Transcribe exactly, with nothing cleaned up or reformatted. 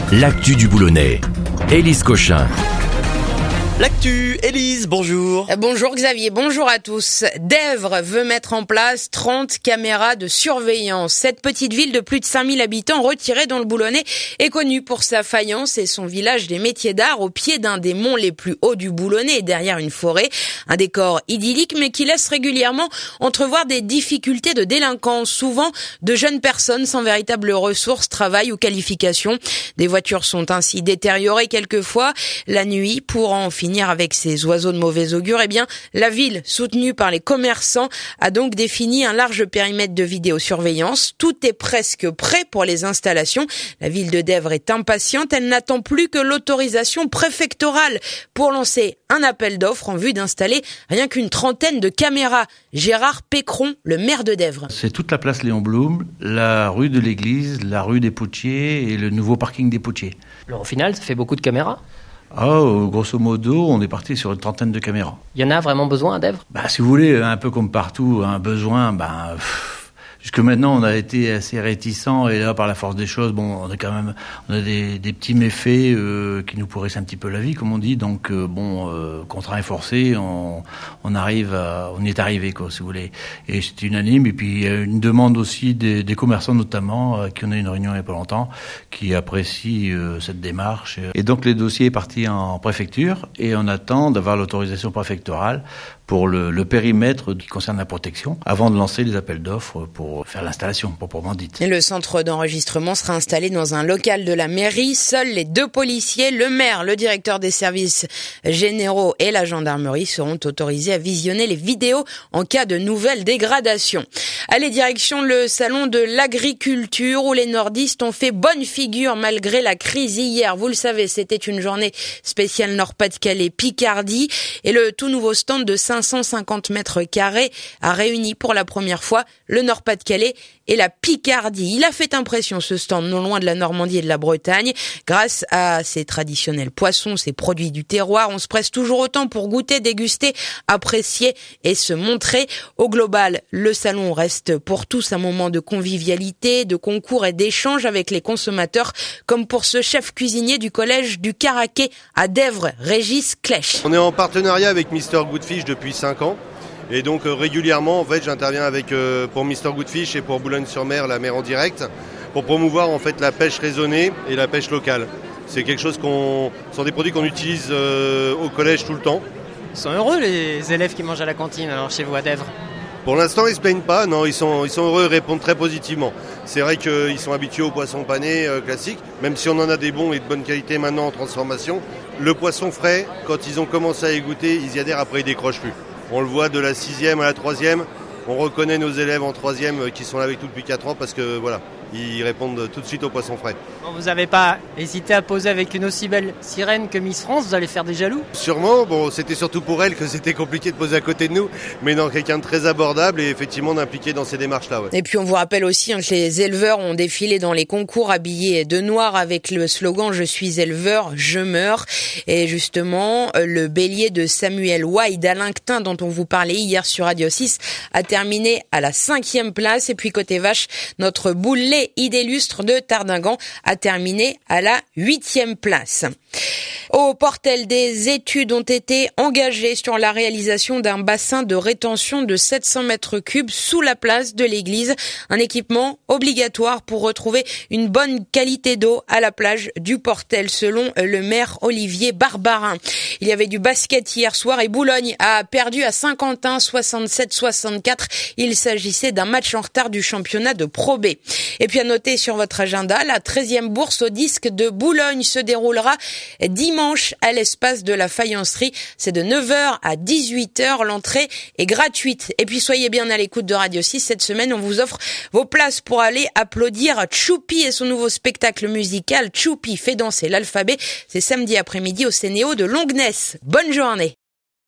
l'actu du Boulonnais. Élise Cochin. L'actu, Élise, bonjour. Bonjour Xavier, bonjour à tous. Dèvres veut mettre en place trente caméras de surveillance. Cette petite ville de plus de cinq mille habitants retirée dans le Boulonnais est connue pour sa faïence et son village des métiers d'art au pied d'un des monts les plus hauts du Boulonnais et derrière une forêt. Un décor idyllique mais qui laisse régulièrement entrevoir des difficultés de délinquance, souvent de jeunes personnes sans véritable ressources, travail ou qualification. Des voitures sont ainsi détériorées quelquefois la nuit pour en finir avec ces oiseaux de mauvais augure. Eh bien, la ville, soutenue par les commerçants, a donc défini un large périmètre de vidéosurveillance. Tout est presque prêt pour les installations. La ville de Dèvres est impatiente. Elle n'attend plus que l'autorisation préfectorale pour lancer un appel d'offres en vue d'installer rien qu'une trentaine de caméras. Gérard Pécron, le maire de Dèvres. C'est toute la place Léon Blum, la rue de l'église, la rue des Potiers et le nouveau parking des Potiers. Alors au final, ça fait beaucoup de caméras ? Ah, grosso modo, on est parti sur une trentaine de caméras. Il y en a vraiment besoin à Dèvres ? Bah, si vous voulez, un peu comme partout, un besoin, ben... Pff, jusque maintenant, on a été assez réticents et là, par la force des choses, bon, on a quand même, on a des, des petits méfaits euh, qui nous pourrissent un petit peu la vie, comme on dit. Donc, euh, bon, euh, contraint et forcé, on, on arrive, à, on y est arrivé, quoi, si vous voulez. Et c'est unanime. Et puis, il y a une demande aussi des, des commerçants, notamment, euh, qui on a eu une réunion il y a pas longtemps, qui apprécient euh, cette démarche. Et donc, les dossiers est parti en préfecture et on attend d'avoir l'autorisation préfectorale pour le, le périmètre qui concerne la protection, avant de lancer les appels d'offres pour faire l'installation, proprement dite. Et le centre d'enregistrement sera installé dans un local de la mairie. Seuls les deux policiers, le maire, le directeur des services généraux et la gendarmerie seront autorisés à visionner les vidéos en cas de nouvelles dégradations. Allez, direction le salon de l'agriculture où les nordistes ont fait bonne figure malgré la crise hier. Vous le savez, c'était une journée spéciale Nord-Pas-de-Calais Picardie et le tout nouveau stand de cinq cent cinquante mètres carrés a réuni pour la première fois le Nord-Pas-de-Calais et la Picardie. Il a fait impression ce stand non loin de la Normandie et de la Bretagne. Grâce à ses traditionnels poissons, ses produits du terroir, on se presse toujours autant pour goûter, déguster, apprécier et se montrer. Au global, le salon reste pour tous un moment de convivialité, de concours et d'échange avec les consommateurs, comme pour ce chef cuisinier du collège du Caraquet à Dèvres, Régis Clèche. On est en partenariat avec Mister Goodfish depuis cinq ans. Et donc euh, régulièrement, en fait, j'interviens avec euh, pour Mister Goodfish et pour Boulogne-sur-Mer, la mer en direct, pour promouvoir en fait la pêche raisonnée et la pêche locale. C'est quelque chose qu'on, ce sont des produits qu'on utilise euh, au collège tout le temps. Ils sont heureux les élèves qui mangent à la cantine alors chez vous à Dèvres ? Pour l'instant, ils se plaignent pas. Non, ils sont, ils sont heureux et répondent très positivement. C'est vrai qu'ils sont habitués aux poissons panés euh, classiques, même si on en a des bons et de bonne qualité maintenant en transformation. Le poisson frais, quand ils ont commencé à y goûter, ils y adhèrent, après ils décrochent plus. On le voit de la sixième à la troisième. On reconnaît nos élèves en troisième qui sont là avec nous depuis quatre ans parce que voilà, ils répondent tout de suite aux poissons frais. Bon, vous n'avez pas hésité à poser avec une aussi belle sirène que Miss France, vous allez faire des jaloux ? Sûrement, bon, c'était surtout pour elle que c'était compliqué de poser à côté de nous, mais non, quelqu'un de très abordable et effectivement d'impliqué dans ces démarches-là. Ouais. Et puis on vous rappelle aussi hein, que les éleveurs ont défilé dans les concours habillés de noir avec le slogan « Je suis éleveur, je meurs ». Et justement, le bélier de Samuel Way d'Alain Qutin, dont on vous parlait hier sur Radio six, a terminé à la cinquième place. Et puis côté vache, notre boulet idélustre de Tardingan a terminé à la huitième place. Au Portel, des études ont été engagées sur la réalisation d'un bassin de rétention de sept cents mètres cubes sous la place de l'église. Un équipement obligatoire pour retrouver une bonne qualité d'eau à la plage du Portel, selon le maire Olivier Barbarin. Il y avait du basket hier soir et Boulogne a perdu à Saint-Quentin soixante-sept soixante-quatre. Il s'agissait d'un match en retard du championnat de Pro B. Et puis à noter sur votre agenda, la treizième bourse au disque de Boulogne se déroulera dimanche à l'espace de la faïencerie. C'est de neuf heures à dix-huit heures. L'entrée est gratuite. Et puis soyez bien à l'écoute de Radio six. Cette semaine, on vous offre vos places pour aller applaudir Choupi et son nouveau spectacle musical. Choupi fait danser l'alphabet. C'est samedi après-midi au Cénéo de Longnes. Bonne journée.